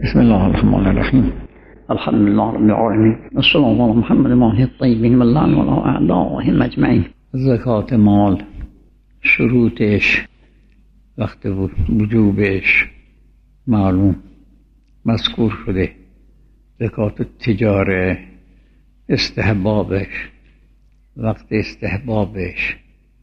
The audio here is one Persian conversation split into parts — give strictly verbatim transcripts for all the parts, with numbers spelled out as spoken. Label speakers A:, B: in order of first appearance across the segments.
A: بسم الله الرحمن الرحیم. الحمد لله رب العالمین. السلام علی محمد ماهی الطیبین و اللعن و اعدائهم اجمعین. زکات مال شروطش، وقت وجوبش معلوم مذکور شده. زکات تجاره، استحبابش، وقت استحبابش،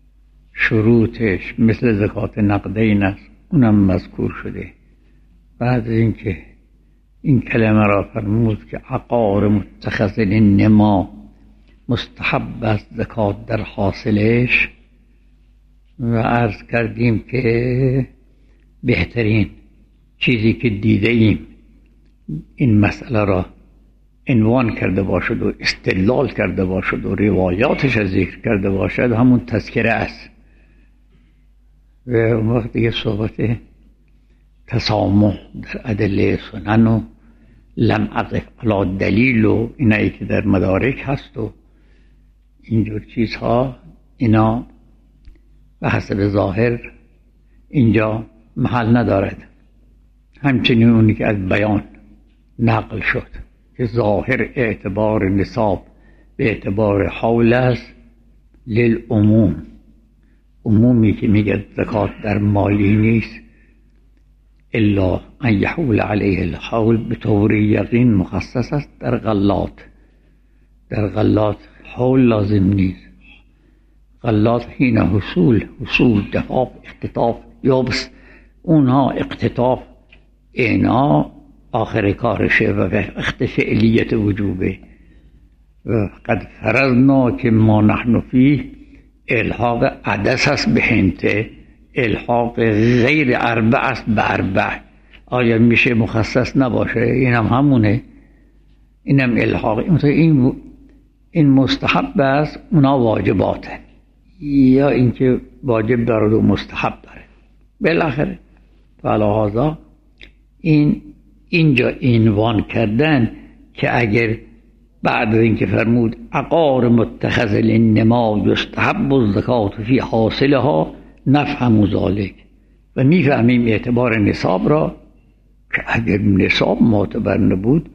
A: شروطش مثل زکات نقدین است، اونم مذکور شده. بعد از اینکه این کلمه را فرمود که عقار متخذ للنما مستحب است زکات در حاصلش، و عرض کردیم که بهترین چیزی که دیده ایم این مسئله را عنوان کرده باشد و استدلال کرده باشد و روایاتش را ذکر کرده باشد همون تذکره است. و اون وقت دیگه صحبت تسامح در ادله سنن و لم اقف علی دلیل و اینایی که در مدارک هست و اینجور چیزها، اینا به حسب ظاهر اینجا محل ندارد. همچنین اونی که از بیان نقل شد که ظاهر اعتبار نصاب به اعتبار حول است للعموم، عمومی که میگه زکات در مالی نیست الا ان یحول علیه الحول به طور یقین مخصص است در غلات. در غلات حول لازم نیست. غلات حین حصول حصول دفاف اختطاف یابس، اونها اختطاف اینا آخر کارشه و وقت فعلیت وجوبه. و قد فرضنا که ما نحن فیه الحاق عدس است به هنته، الحاق غیر اربع است به اربع. آیا میشه مخصص نباشه؟ اینم هم همونه، اینم الحاق. این این مستحب است، اونا واجباته، یا اینکه واجب دارد و مستحب داره. بالاخره فلهذا این اینجا عنوان کردن که اگر بعد از اینکه فرمود عقار متخذ للنما یستحب الزکات فی حاصلها نفهم ذلک، و میفهمیم اعتبار نصاب را که اگر نصاب معتبر نبود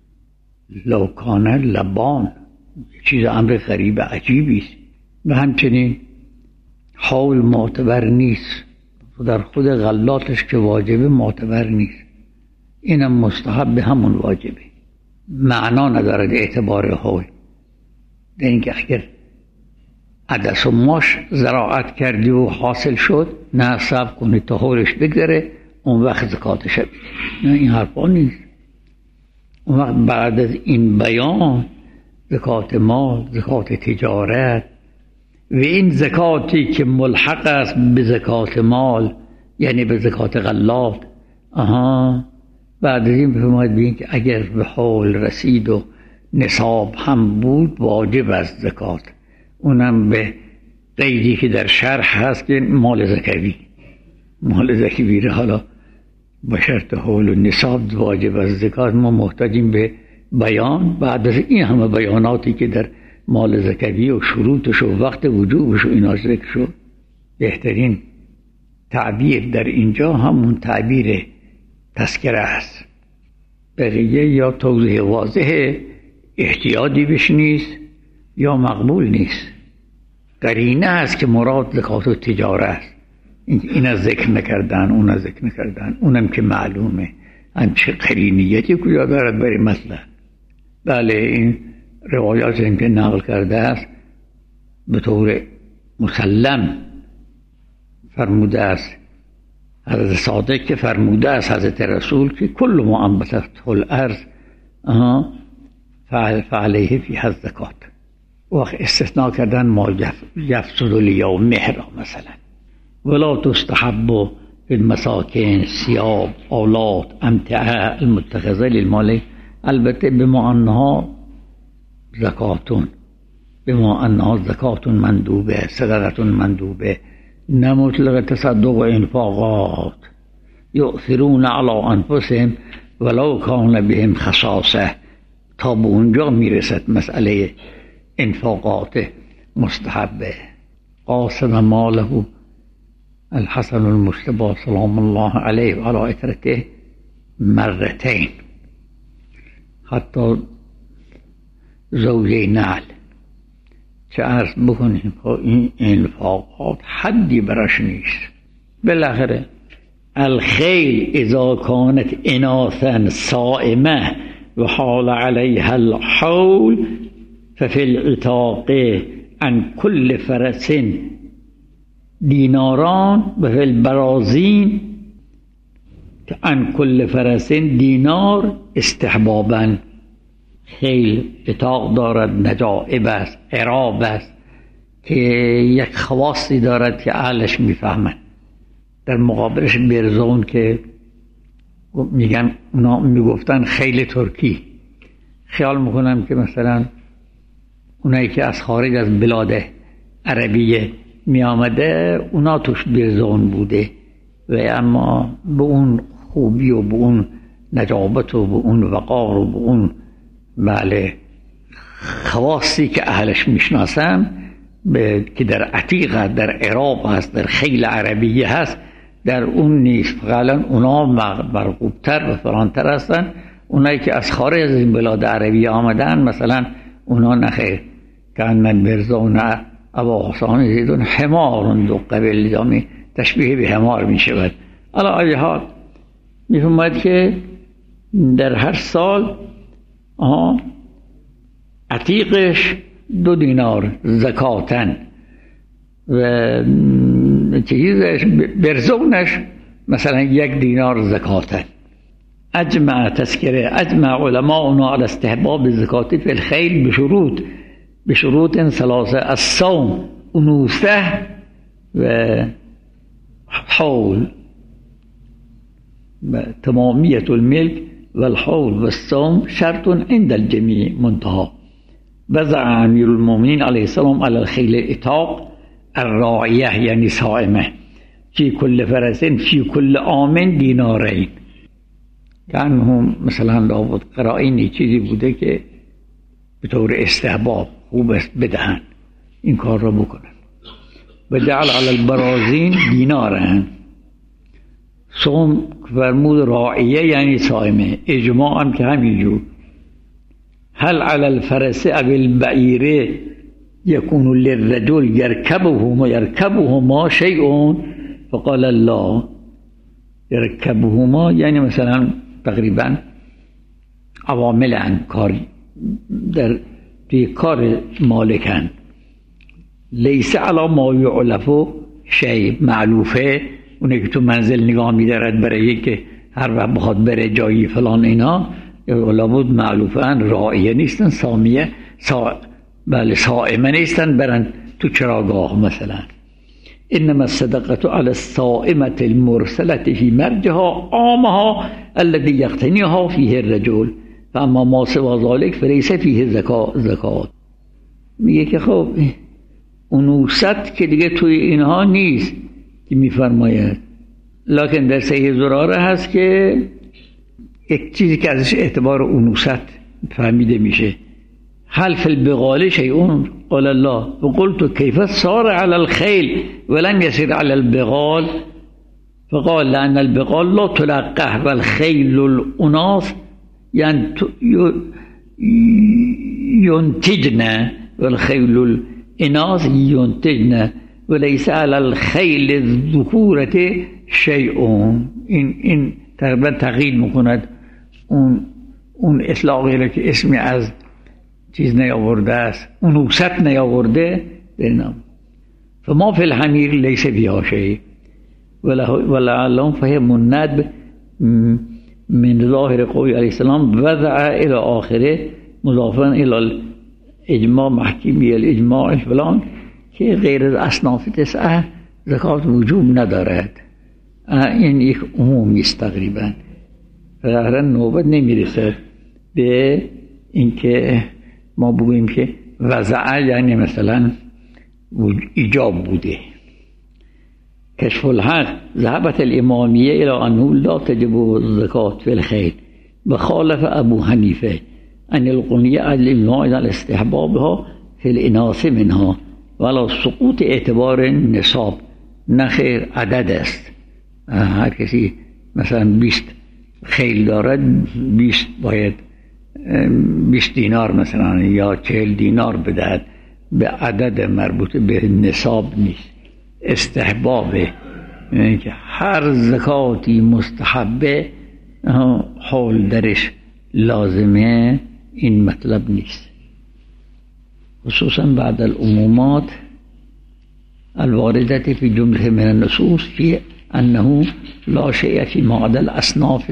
A: لو کان لبان، چیز امر غریب عجیبی است. و همچنین حول معتبر نیست و در خود غلاتش که واجبه معتبر نیست، اینم مستحب همون واجبه، معنا ندارد اعتبار حول. در اینکه اگر عدس و ماش زراعت کردی و حاصل شد، نه صبر کنی تا حولش بگذره اون وقت زکاتش بدی، نه این حرفا نیست. اون وقت بعد از این بیان زکات مال، زکات تجارت و این زکاتی که ملحق است به زکات مال یعنی به زکات غلات، آها بعد از این بفرماید بین که اگر به حول رسید و نصاب هم بود واجب است زکات، اونم به قیدی که در شرح هست که مال زکوی، مال زکوی را حالا با شرط حول و نصاب واجب است زکات. ما محتاجیم به بیان بعد از این همه بیاناتی که در مال زکوی و شروطش و وقت وجوبش و اینا ذکر شد. بهترین تعبیر در اینجا همون تعبیر تذکره است. بقیه یا توضیح واضح احتیاطی بش نیست یا مقبول نیست. قرینه است که مراد زکات و تجاره است. این از ذکر نکردن، اون از ذکر نکردن، اونم که معلومه همچه قرینیتی کجا دارد برای مثلا. بله این روایات این که نقل کرده است به طور مسلم فرموده است حضرت صادق که فرموده است حضرت رسول که کل ما انبتته الارض فعلیه فیها الزکات. وقت استثناء کردن ما یفسد لیومه را مثلا ولا تستحب فی المساکن ثیاب اولاد امتعه المتخذه للمال، البته بما انها زکاتون، بما انها زکاتون مندوبه، صدقتون مندوبه، نه مطلق تصدق و انفاقات. یؤثرون علی انفسهم ولو کان بهم خصاصه، تا به اونجا میرسد مسئله انفاقات مستحبه. قاسم ماله الحسن المجتبی سلام الله علیه و علی اثرته مرتين حتی زوجه نعل چه عرض بکنیم این انفاقات حدی براش نیست. بالاخره الخیل اذا كانت اناثا صائمه و حال علیها الحول ففي العتاق عن كل فرس دیناران و فی البرازین عن كل فرس دینار استحبابا. خیل عتاق دارد، نجائب است، عراب است که یک خواصی دارد که اهلش میفهمند. در مقابلش برزون که میگن اونا میگفتن خیل ترکی، خیال میکنم که مثلا اونایی که از خارج از بلاد عربیه می آمده اونا توش برزون بوده و اما به اون خوبی و به اون نجابت و به اون وقار و به اون بله خواصی که اهلش میشناسن که در عتیق در عراق هست، در خیل عربیه هست، در اون نیست. فعلا اونا مرغوبتر و فرانتر هستن. اونایی که از خارج از این بلاد عربیه آمدن مثلا اونا نخیر کانن برزون ابا حسان زیدون حمارون دو قبل جامی تشبیه به حمار می شود. علا ای حال می فهمد که در هر سال آها عتیقش دو دینار زکاتن و چیزش برزونش مثلا یک دینار زکاتن. اجمع تذکره اجمع علماء على استحباب زکات فی الخیل بشروط بشروط ثلاثه الصوم انوثه و حول تمامیة الملك والحول والصوم شرط عند الجميع منتهى. وضع امیر المؤمنین علیه السلام على الخیل العتاق الراعیه یعنی صائمه فی کل فرس فی کل عام دینارین. که هم مثلا لابد قرائنی چیزی بوده که به طور استحباب خوب است بدهن این کار را بکنن. و جعل علی البرازین دینارن. صوم فرمود راعیه یعنی صائمه، اجماع هم که همینجور. هل علی الفرس او البعیره یکون للرجل یرکبهما یرکبهما شیء فقال الله یرکبهما یعنی مثلا تقریبا عواملن کاری در توی کار مالکن. لیس علی ما یعلف شیء معلوفه اونه که تو منزل نگاه می‌دارد برای که هر وقت بخواد بره جایی فلان اینا لابد معلوفن راعیه نیستن سامیه سا... بله صائمه نیستن برن تو چراگاه مثلا. انما الصدقه على الصائمه المرسله في مرجها عامها الذي يقتنيها فيه الرجل فاما ما سوى ذلك فليس فيه زکات. میگه که خب انوثت که دیگه توی اینها نیست که میفرماید، لکن در صحیح زراره هست که یک چیزی که ازش اعتبار انوثت فهمیده میشه. هل فی البغال شیء قال الله وقلت كيف صار على الخيل ولم يصير على البغال فقال لأن البغال لا تلقح والخيل الأناث ينتجن والخيل الإناث ينتجن وليس على الخيل الذكورة شيء. این این تقریبا تغییر میکند اون اون اطلاقی را که اسمی از چیز نیاورده است انوثت نیاورده در نام. فما فی الحمیر لیس فیها شیء ولعلهم فهم الندب من ظاهر قول علیه السلام وضع الى آخره مضافا الى الاجماع محکمی الاجماع فلان که غیر از اصناف تسعه زکات وجوب ندارد. این یک عمومی است تقریبا. فقط نوبت نمیرسد به اینکه ما بگوییم که وضع یعنی مثلا ایجاب بوده. کشف الحق ذهبت الامامیه الى انه لا تجب الزکات فی الخیل بخالف ابو حنیفه ان القنیه الامناع على استحبابها فی الاناث منها ولا سقوط اعتبار نصاب. نخیر عدد است. هر کسی مثلا بیست خیل دارد بیست باید بیست دینار مثلا یا چهل دینار بدهد، به عدد مربوط به نصاب نیست، استحبابه. یعنی که هر زکاتی مستحبه حال درش لازمه، این مطلب نیست. خصوصا بعد العمومات الواردة في جمله من النصوص في أنه لا شيء في معدل الأصناف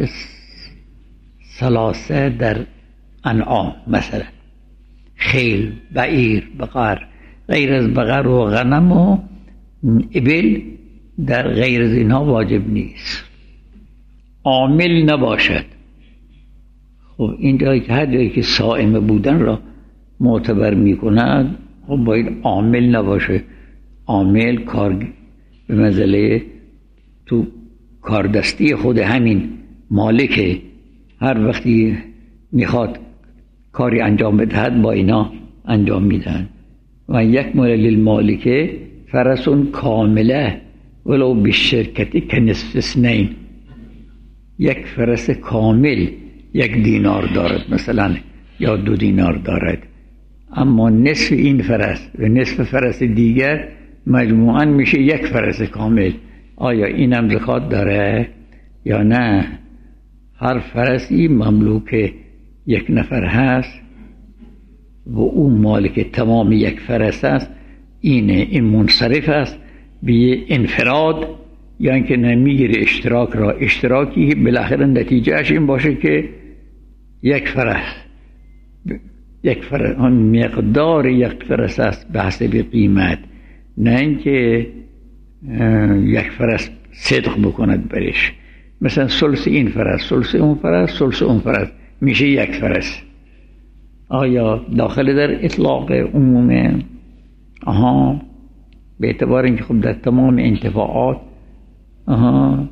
A: ثلاثه در انعام، مثلا خیل، بعیر، بقر، غیر از بقر و غنم و ابل در غیر از اینها واجب نیست، عامل نباشد. خب این جایی که هر جایی که صائم بودن را معتبر می کند، خب باید عامل نباشه. عامل کار به منزله تو کاردستی خود همین مالکه، هر وقتی میخواد کاری انجام بدهد با اینا انجام میدن. و یک مال للمالکه فرسون کامله ولو بالشرکتی که نصف سنین، یک فرس کامل یک دینار دارد مثلا یا دو دینار دارد، اما نصف این فرس و نصف فرس دیگر مجموعاً میشه یک فرس کامل. آیا اینم زکات داره یا نه؟ هر فرسی مملوک یک نفر هست و اون مالک تمام یک فرس است، اینه، این منصرف است به انفراد، یا اینکه نمیگیره اشتراک را. اشتراکی که بالاخره نتیجهش این باشه که یک فرس یک فرس مقدار یک فرس است به حسب قیمت، نه اینکه یک فرس صدق بکند برش. مثلا ثلث این فرس، ثلث اون فرس، ثلث اون فرس، میشه یک فرس. آیا داخل در اطلاق عمومه؟ آها، به اعتبار اینکه خب در تمام انتفاعات آها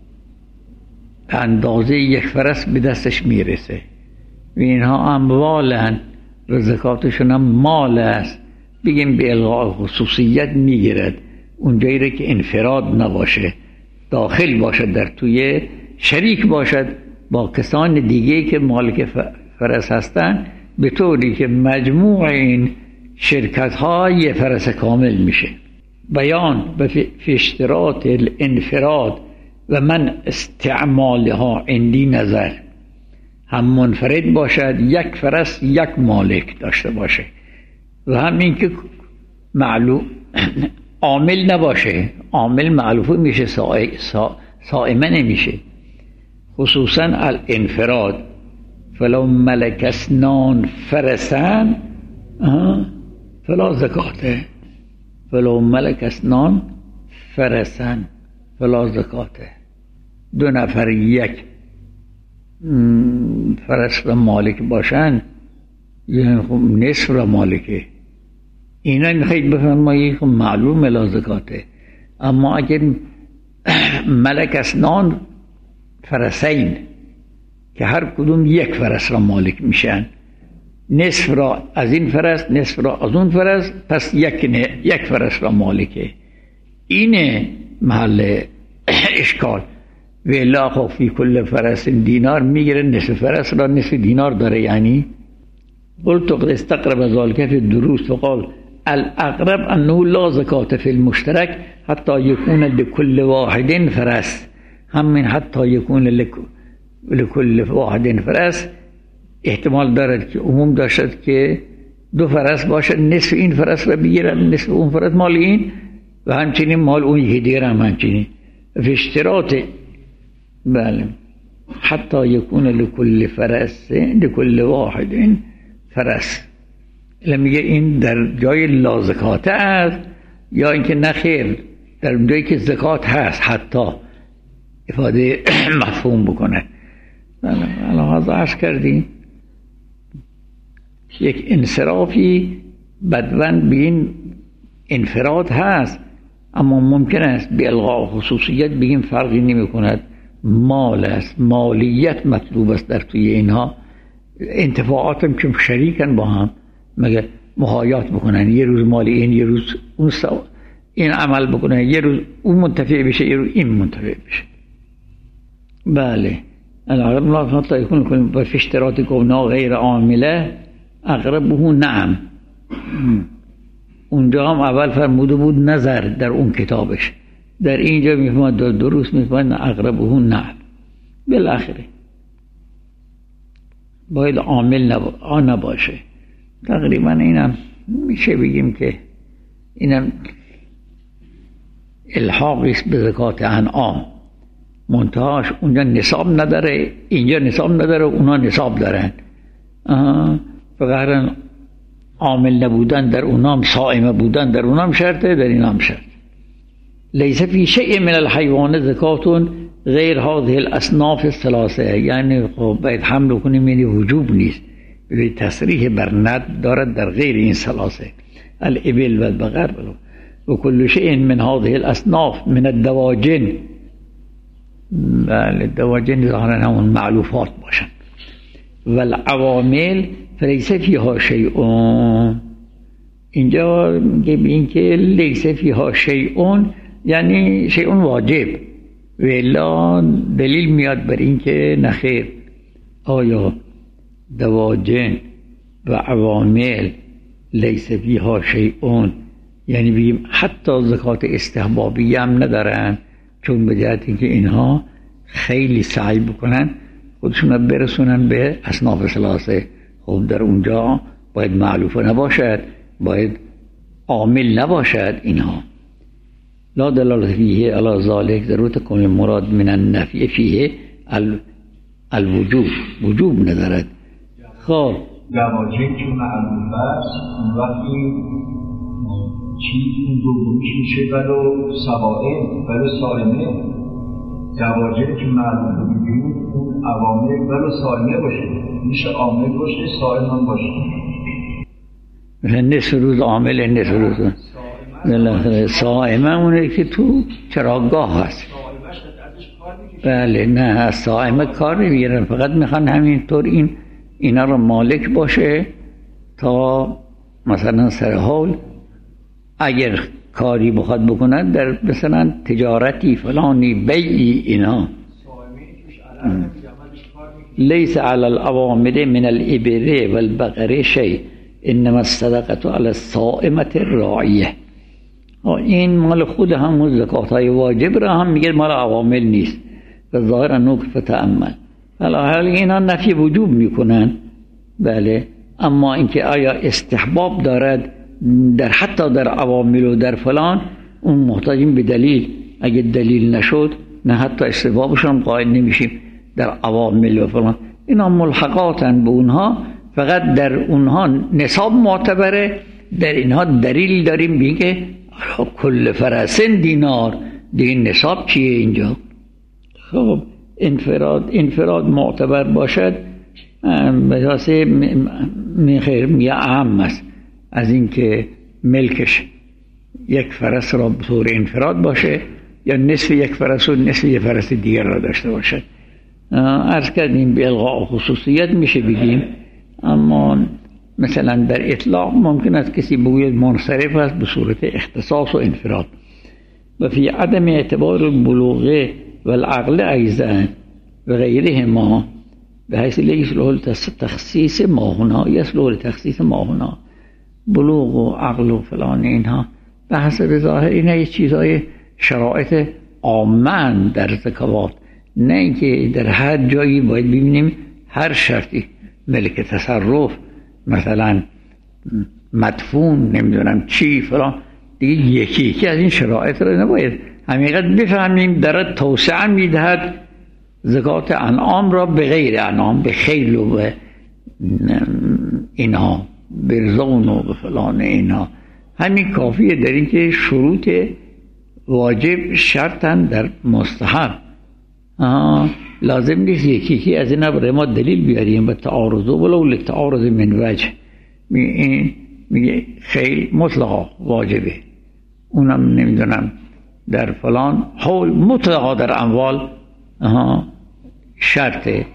A: اندازه یک فرس به دستش میرسه و اینها اموالن و زکاتشون هم مال است، بگیم به الغاء خصوصیت میگیرد. اونجایی را که انفراد نباشه، داخل باشد در توی، شریک باشد با کسان دیگه که مالک فرس هستن، به طوری که مجموع این شرکت ها یه فرس کامل میشه. بیان به اشتراط الانفراد و من استعمالها عندی نظر، هم منفرد باشد، یک فرس یک مالک داشته باشه، و همین که معلوم عامل نباشه. عامل معلوفه میشه، صائمه نمیشه. خصوصا الانفراد فلو ملک اسنان فرسن فلا زکاته، فلو ملک اسنان فرسن فلا زکاته. دو نفر یک فرس را مالک باشن، یعنی خب نصف را مالکه. اینا میخواید بفرمایید خب معلوم لا زکاته. اما اگر ملک اسنان فرسین که هر کدوم یک فرس را مالک میشن، نصف را از این فرس، نصف را از اون فرس، پس یک نه یک فرس را مالکه. اینه محل اشکال. ولا خب فی کل فرس دینار میگیره، نصف فرس را نصف دینار داره. یعنی قلت قد استقرب ذلك في الدروس فقال الاقرب انه لا زکات فی المشترک حتی یکون لکل واحد فرس. همین حتی یکون لکل واحد فرس احتمال دارد که عموم داشت که دو فرس باشد، نصف این فرس را بگیرن، نصف اون فرس مال این و همچنین مال اون یکی دیگر هم همچنین. فی اشتراط بله حتی یکون لکل فرس لکل واحد فرس. میگه این در جای لا زکات است، یا اینکه نخیر در جایی که زکات هست حتی افاده مفهوم بکنه. الان عرض کردیم یک انصرافی بدون به این انفراد هست، اما ممکن است به الغاء خصوصیت بگیم فرقی نمی کند، مال است، مالیت مطلوب است در توی اینها. انتفاعات هم که شریکن با هم، مگه محایات بکنن، یه روز مال این، یه روز اون سوا این عمل بکنن، یه روز اون منتفع بشه، یه روز این منتفع بشه. بله العقل لا حتى يكون كل في اشتراطكم غیر عامله اقربه نعم. اونجا هم اول فرموده بود نظر در اون کتابش، در اینجا میفهمد درست میفهمد اقربه نعم. بالاخره باید عامل نباشه. تقریبا اینم میشه بگیم که اینم الحاقی است به زکات انعام، منتهاش اونجا نصاب نداره، اینجا نصاب نداره، اونا نصاب دارن. فقط عامل نبودن در اونام، صائمه بودن در اونام شرطه، در اینام شرط. لیس فی شیء من الحیوان زکات غیر هذه الاصناف الثلاثه، یعنی خب باید حمل کنیم، یعنی وجوب نیست، به تصریح بر ند دارد در غیر این ثلاثه، الابل و البقر و کل شیء من هذه الاصناف من الدواجن. بله دواجن ظاهرا همون معلوفات باشن. و العوامل فلیس فیها شیء، اینجا میگه این که لیس فیها شیء یعنی شیء واجب، و الا دلیل میاد بر این که نخیر. آیا دواجن و عوامل لیس فیها شیء یعنی بگیم حتی زکات استحبابی هم ندارن، چون به جهت اینکه اینها خیلی سعی بکنن خودشون برسونن به اصناف ثلاثه. خب در اونجا باید معلوفه نباشد، باید عامل نباشد. اینها لا دلالت فیه علی ذالک، ضرورت کن مراد من النفی فیه الوجوب، وجوب ندارد. خب
B: دواجه که معلوفه است اون وقتی چیز این دومیش میشه ولو سوائم ولو سائمه. دواجه که معلوفه بگیریم اون عوامل ولو سائمه باشه، میشه عامل باشه سائم هم باشه.
A: نصف روز عامل، نصف روز سائمه اونه که تو چراگاه هست. بله نه سائمه کار نمیگیرن، فقط میخوان همینطور این اینا رو مالک باشه تا مثلا سر حال اگر کاری بخواد بکنن در مثلا تجارتی فلانی بیعی اینا. لیس علی العوامل من الابل والبقر شیء انما الصدقه علی الصائمه الراعیه. این مال خود همون زکات های واجب را هم میگه مال عوامل نیست. و ظاهر نوک فتأمل حال اینا نفی وجوب میکنن. بله اما اینکه آیا استحباب دارد در حتی در عوامل و در فلان، اون محتاجیم به دلیل. اگه دلیل نشد نه حتی استحبابشون قائل نمیشیم در عوامل و فلان. اینا ملحقاتن به اونها، فقط در اونها نصاب معتبره، در اینها دلیل داریم بگه کل فرسن دینار. دیگه نصاب چیه اینجا؟ خب انفراد انفراد معتبر باشد بجاسه میخیر میگه اهم است از اینکه ملکش یک فرس را به طور انفراد باشه یا نصف یک فرس و نصف یک فرس دیگر را داشته باشد. عرض کردیم به الغاء خصوصیت میشه بگیم، اما مثلا در اطلاق ممکن است کسی بگوید منصرف است به صورت اختصاص و انفراد. و فی عدم اعتبار البلوغ و العقل ایضا و غیرهما به حیث لیسلوه تخصیص ما هنا، یسلوه تخصیص ما هنا، بلوغ و عقل و فلان اینها به حسب ظاهر اینها یه چیزهای شرایط عامن در زکوات، نه اینکه در هر جایی باید ببینیم هر شرطی ملک تصرف مثلا مدفون نمیدونم چی فلان، دیگه یکی یکی از این شرایط رو نباید همینقدر بفهمیم دارد توسعه میدهد زکات انعام را به غیر انعام، به خیل و به اینها برزون و به فلان اینها. همین کافیه در این که شروط واجب شرطن در مستحب. لازم نیست یکی یکی از این برای ما دلیل بیاریم به تعارض ولو لتعارض من وجه. میگه خیل مطلقا واجبه، اونم نمیدونم در فلان حول مطلقا در اموال شرطه،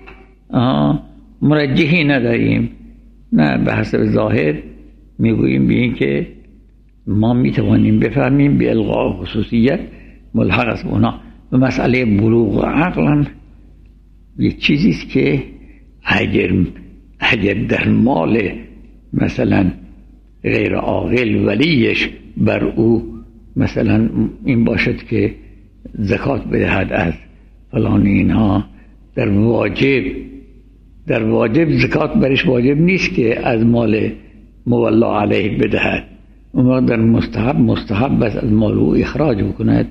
A: مرجحی نداریم. نه به حسب ظاهر میگوییم به این که ما میتوانیم بفهمیم به الغاء خصوصیت ملحق است اونا. و مسئله بلوغ و عقل یه چیزیست که اگر اگر در مال مثلا غیر عاقل ولیش بر او مثلا این باشد که زکات بدهد از فلان اینها، در واجب در واجب زکات برش واجب نیست که از مال مولا علیه بدهد. اما در مستحب مستحب بس از مال او اخراج بکند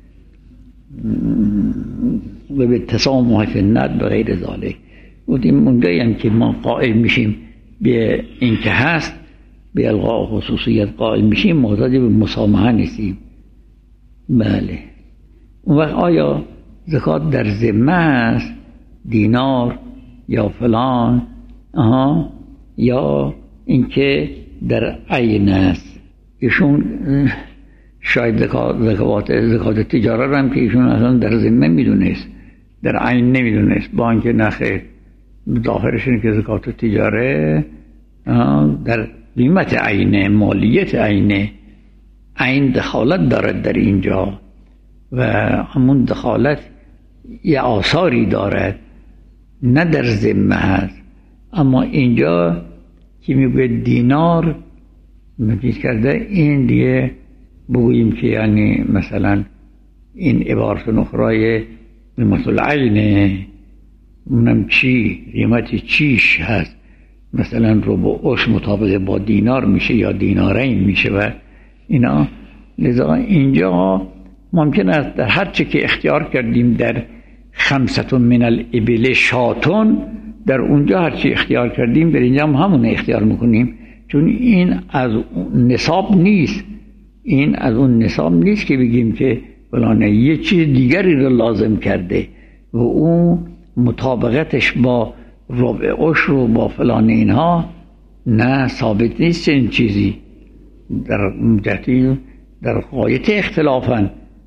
A: و به تسامح فی الند و غیر ذالک. بودیم اونجایی هم که ما قائل میشیم به این که هست، به الغاء خصوصیت قائل میشیم، محتاج به مسامحه نیستیم. بله. اون وقت آیا زکات در ذمه است، دینار یا فلان، آها، یا اینکه در عین است؟ ایشون شاید زکات زکات زکات تجارت هم که ایشون اصلا در ذمه میدونست، در عین نمیدونست، با اینکه نخیر ظاهرش اینه که زکات تجاره در قیمت عینه، مالیت عینه، عین دخالت دارد در اینجا و همون دخالت یه آثاری دارد، نه در ذمه هست. اما اینجا که میگه دینار مجید کرده، این دیگه بگوییم که یعنی مثلا این عبارت نخرای قیمت العینه، اونم چی؟ قیمت چیش هست؟ مثلا ربعش مطابق با دینار میشه یا دینارین میشه و اینا. لذا اینجا ممکن است در هر چی که اختیار کردیم در خمسة من الابل شاتون، در اونجا هر چی اختیار کردیم در اینجا هم همون اختیار میکنیم، چون این از نصاب نیست. این از اون نصاب نیست که بگیم که فلانه یه چیز دیگری رو لازم کرده و اون مطابقتش با ربعش رو با فلان اینها نه ثابت نیست. این چیزی در جهتی در غایت اختلافن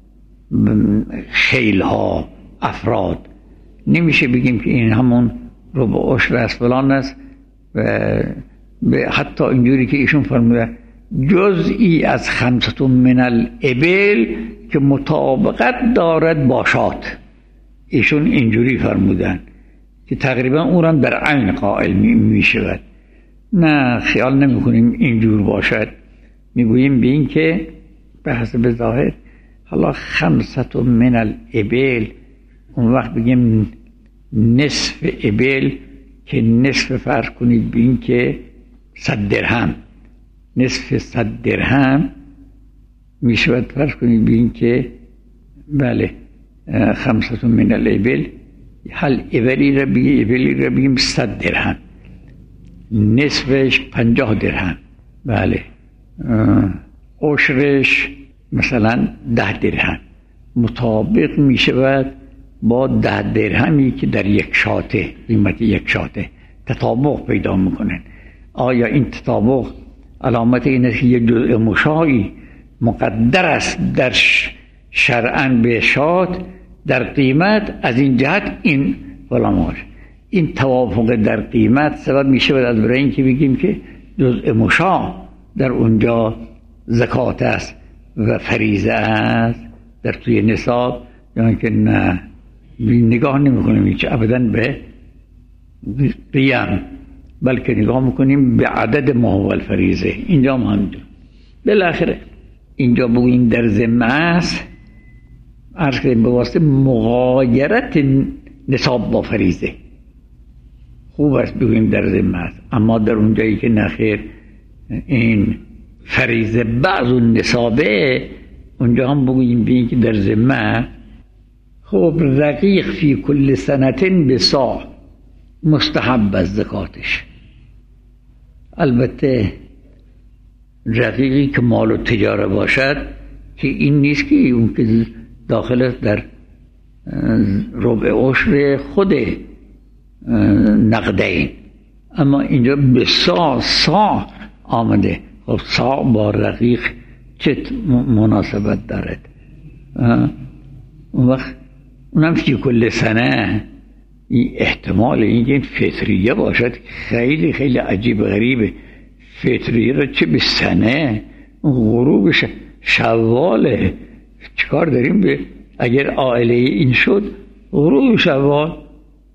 A: خیلها افراد، نمیشه بگیم که این همون ربعش از فلان است و حتی اینجوری که ایشون فرموده جزئی از خمسة من الابل که مطابقت دارد باشات، ایشون اینجوری فرمودن که تقریبا اون هم در عین قائل می شود. نه خیال نمی کنیم اینجور باشد، میگوییم به این که به حسب ظاهر حالا خمسة من الابل، اون وقت بگیم نصف ابل که نصف فرض کنید به این که صد درهم، نصف صد درهم می شود فرض کنید به این که بله خمسة من الابل، حل ابلی را بگیم ابلی را بگیم صد درهم، نصفش پنجاه درهم، بله عشرش مثلا ده درهم، مطابق می شود با ده درهمی که در یک شاته، قیمت یک شاته تطابق پیدا میکنن. آیا این تطابق علامت این است که یک جزء مشاعی مقدر است در شرعاً به شات در قیمت، از این جهت این فلاماش این توافق در قیمت سبب می شود از برای این که بگیم که جزء مشاع در اونجا زکات است و فریضه است در توی نصاب، یعنی که نه نگاه نمی کنیم هیچ ابدا به قیم، بلکه نگاه میکنیم به عدد ما هو الفریضه. اینجا هم همینجا بالاخره اینجا بگوییم در ذمه است، عرض کنیم به واسطه مغایرت نصاب با فریضه خوب است بگوییم در ذمه است. اما در اونجایی که نخیر این فریضه بعض نصابه، اونجا هم بگوییم بگوییم که در ذمه. خب رقیق فی کل سنتین به صاع مستحب از زکاتش. البته رقیقی که مال و تجاره باشد که این نیست که اون که داخل است در ربع عشر خود نقدین، اما اینجا به صاع صاع آمده. خب صاع با رقیق چه مناسبت دارد؟ اون وقت اونم که کل سنه این احتمال اینکه این فطریه باشد خیلی خیلی عجیب غریبه. فطریه را چه به سنه، غروب شواله، چیکار داریم به اگر عائله این شد غروب شوال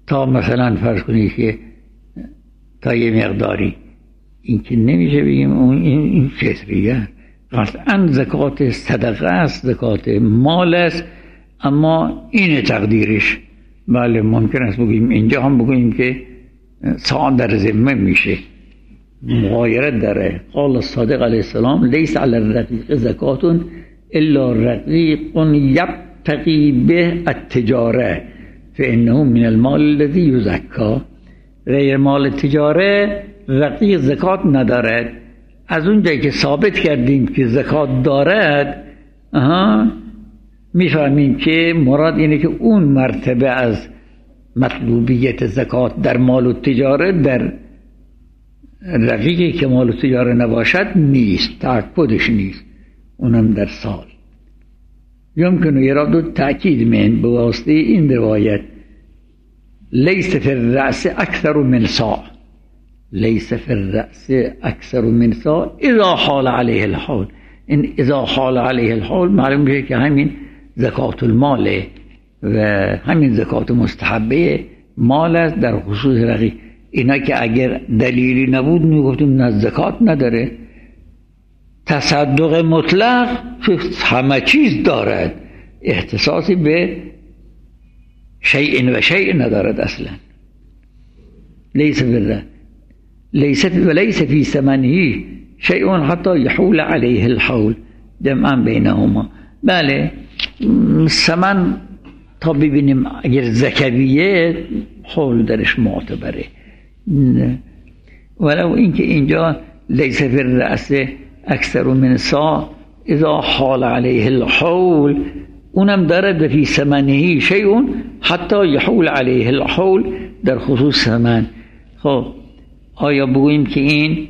A: تا مثلا فرض کنید که تا یه مقداری، این که نمیشه بگیم اون این فطریه. قطعا زکات صدقه است، زکات مال است، اما این تقدیرش. بله ممکن است بگیم اینجا هم بگیم که ساعت در ذمه میشه، مغایرت داره. قال الصادق علیه السلام لیس علی الرقیق زکات الا رقیق یبتغی به التجاره فانه من المال الذی یزکا. غیر مال تجاره رقیق زکات ندارد. از اونجایی که ثابت کردیم که زکات دارد، آها میفهمیم که مراد اینه که اون مرتبه از مطلوبیت زکات در مال و تجاره در رقیقی که مال و تجاره نباشد نیست، تأکدش نیست، اونم در سال. یمکن یراد تأکید من به واسطه این روایت لیس فی الرأس اکثر من صاع، لیس فی الرأس اکثر من صاع اذا حال علیه الحول. این اذا حال علیه الحول معلوم میشه که همین زکات المال و همین زکات مستحبه مال است در خصوص رقیق. اینا که اگر دلیلی نبود میگفتیم نه زکات نداره. تصدق مطلق که همه چیز دارد، اختصاصی به شیء و شیء ندارد اصلا. لیس بره لیس و لیس فی ثمنه شیء حتی یحول علیه الحول جمعا بینهما. بله ثمن تا ببینیم اگر زکویه حول درش معتبره، ولو اینکه اینجا لیس فی الرأس اکثر من صاع اذا حال علیه الحول اونم داره فی ثمنه شیء حتی یحول علیه الحول در خصوص ثمن. خب آیا بگوییم که این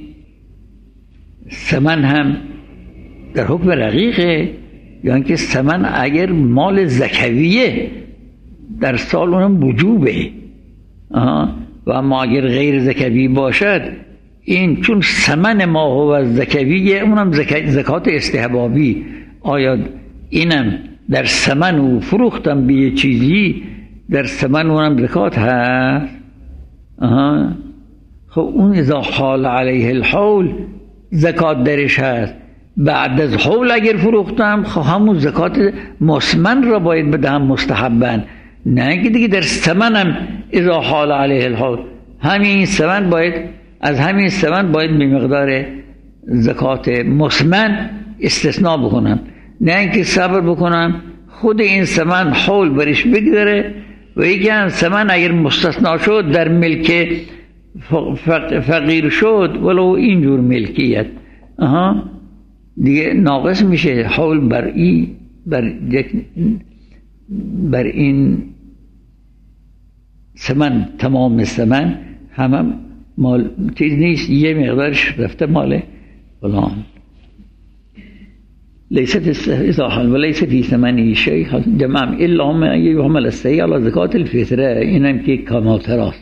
A: ثمن هم در حکم رقیقه، یا اینکه ثمن اگر مال زکویه در سال اونم وجوبه، آها و اما اگر غیر زکوی باشد این چون ثمن ما هو زکویه اونم زکات استحبابی. آیا اینم در ثمن و فروختم به یه چیزی در ثمن اونم زکات هست؟ آها خب اون اذا حال علیه الحول زکات درش هست. بعد از حول اگر فروختم خب همون زکات مسمن را باید بدهم مستحبن، نه که دیگه در ثمنم اذا حال علیه الحول همین ثمن باید از همین ثمن باید به مقدار زکات مسمن استثناء بکنم، نه اینکه صبر بکنم خود این ثمن حول برش بگذره و یکی هم ثمن اگر مستثناء شد در ملک فقیر شد ولو اینجور ملکیت آها دیگه ناقص میشه. حول بر این بر, بر این ثمن تمام ثمن همه مال چیز نیست، یه مقدارش رفته مال فلان. لیست اصاحا و لیست فی ثمنه شیء جمعا الا ما یحمل السیء علی زکات الفطره. اینم که کماتر است.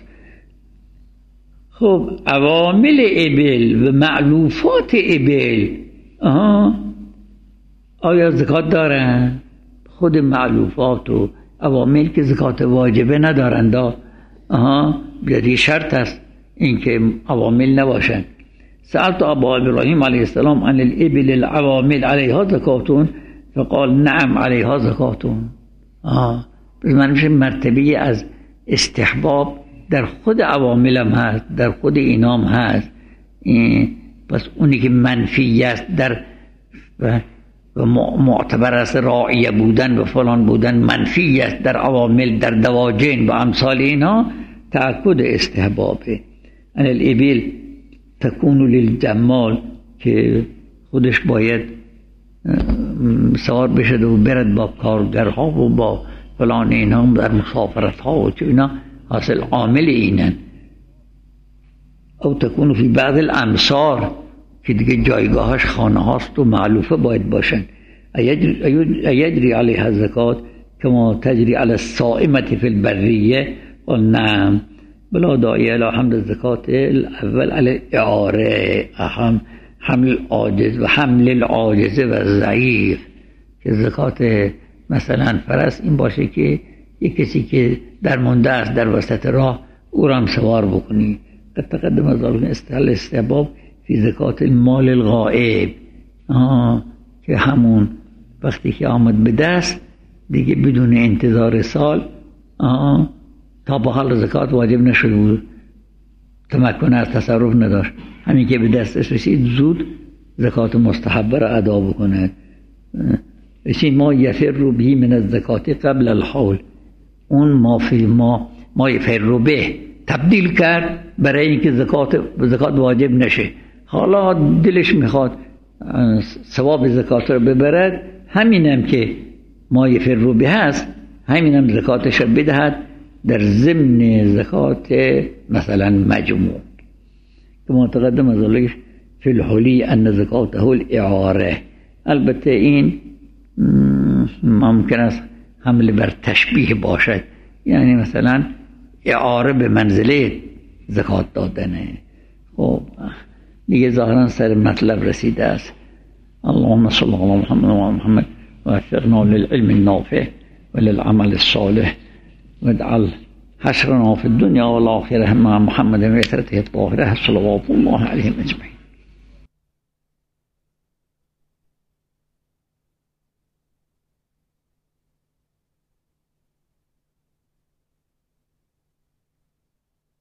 A: خب عوامل ابل و معلوفات ابل آها آیا زکات دارن؟ خود معلوفات و عوامل که زکات واجبه ندارند آها بیادی شرط است اینکه عوامل نباشند. سألت ابا ابراهیم علیه السلام عن الابل العوامل علیها زکاتون فقال نعم علیها زکاتون. آه بس من میشه مرتبه از استحباب در خود عواملم هست، در خود اینام هست. پس اونی که منفی است در و معتبر است راعیه بودن و فلان بودن منفی است در عوامل در دواجن و امثال اینها تأکد استحبابه. ان الابل تکون للجمال که خودش باید سوار بشه و برد با کارگرها و با فلان اینها در مسافرت ها و چه اینا حاصل عامل اینن. او تکون فی بعض الامصار که دیگه جایگاهش خانه هاست و معلوفه باید باشن. ایجری علیها زکات کما تجری علی الصائمة فی البریه و نعم بلا داعی الی حمل زکات الاول علی اعاره اهم حمل العاجز و حمل العاجز و ضعیف. که زکات مثلا فرض این باشه که یک کسی که در مونده است در وسط راه او را هم سوار بکنی. قد تقدم از ذلك استحباب فی زکات المال الغائب، که همون وقتی که آمد به دست دیگه بدون انتظار سال تا به حال زکات واجب نشده بود، تمکن از تصرف نداشت، همین که به دستش رسید زود زکات مستحبه را ادا بکنه. رسید ما یفر به من الزکات قبل الحول، اون ما فی ما ما یفر به تبدیل کرد برای اینکه زکات زکات واجب نشه. حالا دلش میخواد ثواب زکات رو ببرد، همینم که ما یفر به هست، همینم زکاتش رو بدهد در ضمن زکات مثلا مجموع که متقدم از ذلك فی الحلی ان زکاته الاعاره. البته این ممکن است حمل بر تشبیه باشد، یعنی مثلا اعاره به منزله زکات دادنه. خب دیگه ظاهرا سر مطلب رسیده است. اللهم صل علی محمد و علی محمد و وفقنا للعلم النافع وللعمل الصالح واجعل حشرنا في الدنيا والآخرة مع محمد وعترته الطاهرة صلوات الله عليهم أجمعين.